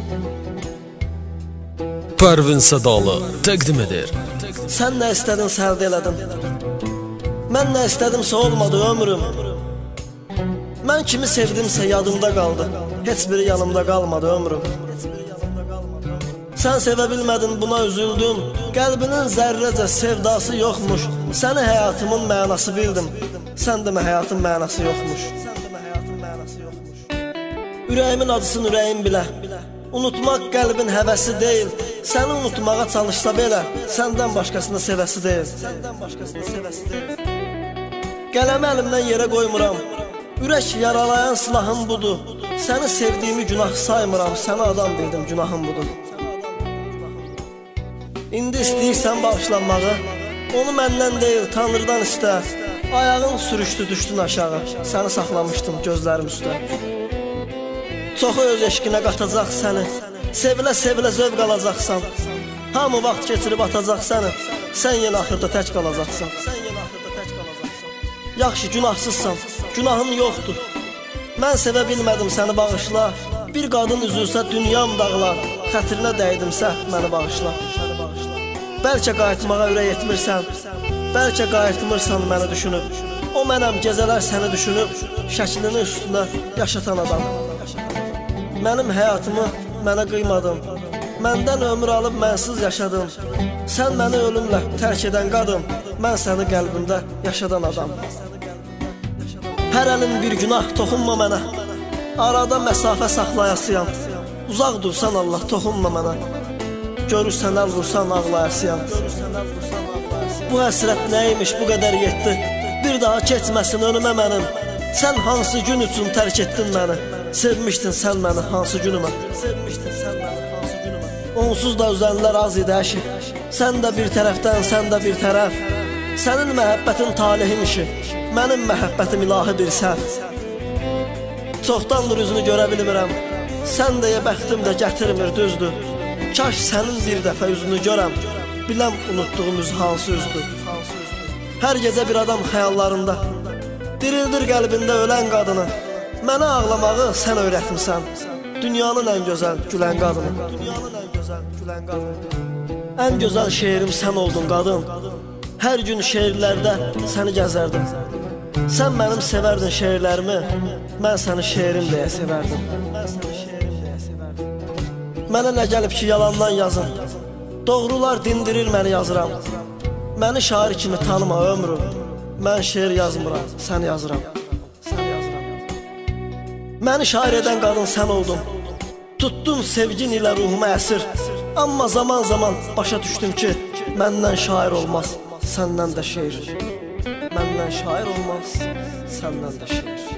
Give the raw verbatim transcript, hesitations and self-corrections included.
Pərvin Sədalı təqdim edir. Sən nə istədin, sərd elədin. Mən nə istədimsə olmadı ömrüm. Mən kimi sevdimsə yadımda qaldı. Heç biri yanımda qalmadı ömrüm. Sən sevə bilmədin, buna üzüldüm. Qəlbinin zərrəcə sevdası yoxmuş. Səni həyatımın mənası bildim. Sən demə həyatın mənası yoxmuş. Ürəyimin acısını ürəyim bilə. Unutmaq qəlbin həvəsi deyil. Səni unutmağa çalışsa belə, səndən başqasını sevəsi deyil. Qələmi əlimdən yerə qoymuram. Ürək yaralayan silahım budur. Səni sevdiyimi günah saymıram. Səni adam bildim, günahım budur. İndi istəyirsən bağışlanmağı, onu məndən deyil, Tanrıdan istə. Ayağın sürüşdü, düşdün aşağı. Səni saxlamışdım gözlərim üstə. Çoxu öz eşqinə qatacaq səni. Sevilə-sevilə zövq alacaqsan. Hamı vaxt keçirib atacaq səni. Sən yenə axırda tək qalacaqsan. Yaxşı, günahsızsan, günahın yoxdur. Mən sevə bilmədim, səni bağışla. Bir qadın üzülsə dünyam dağlar. Xətrinə dəydimsə məni bağışla. Bəlkə qayıtmağa ürək etmirsən. Bəlkə qayıtmırsan məni düşünüb. O mənəm, gecələr səni düşünüb. Şəklini üstünə yaşatan adam. Mənim həyatımı mənə qıymadın. Məndən ömür alıb mənsiz yaşadın. Sən məni ölümlə tərk edən qadın. Mən səni qəlbimdə yaşadan adam. Hər əlin bir günah, toxunma mənə. Arada məsafə saxlayasıyam. Uzaq dursan Allah, toxunma mənə. Görürsən əl vursan ağlayasıyam. Bu həsrət nəymiş, bu qədər yetdi. Bir daha keçməsin önümə mənim. Sən hansı gün üçün tərk etdin məni? Sevmişdin sən məni hansı günümə? Onsuz da üzənlər az idi əşi. Sən də bir tərəfdən, sən də bir tərəf. Sənin məhəbbətin talihin işi. Mənim məhəbbətim ilahi bir səhv. Çoxdandır üzünü görə bilmirəm. Sən deyə bəxtim də gətirmir, düzdür. Kaş sənin bir dəfə üzünü görəm. Biləm unutduğum üz hansı üzdür. Hər gecə bir adam xəyallarında dirildir qəlbində ölən qadını. Mənə ağlamağı sən öyrətmisən. Dünyanın ən gözəl gülən qadını. Ən gözəl şeirim sən oldun qadın. Hər gün şeirlərdə səni gəzərdim. Sən mənim sevərdin şeirlərimi. Mən səni şeirim deyə sevərdim. Mənə nə gəlib ki yalandan yazın. Doğrular dindirir məni yazıram. Məni şair kimi tanıma ömrüm. Mən şeir yazmıram, sən yazıram. Məni şair edən qadın sən oldun. Tutdun sevgin ilə ruhuma əsir. Amma zaman zaman başa düşdüm ki məndən şair olmaz, səndən də şeir. Məndən şair olmaz, səndən də şeir.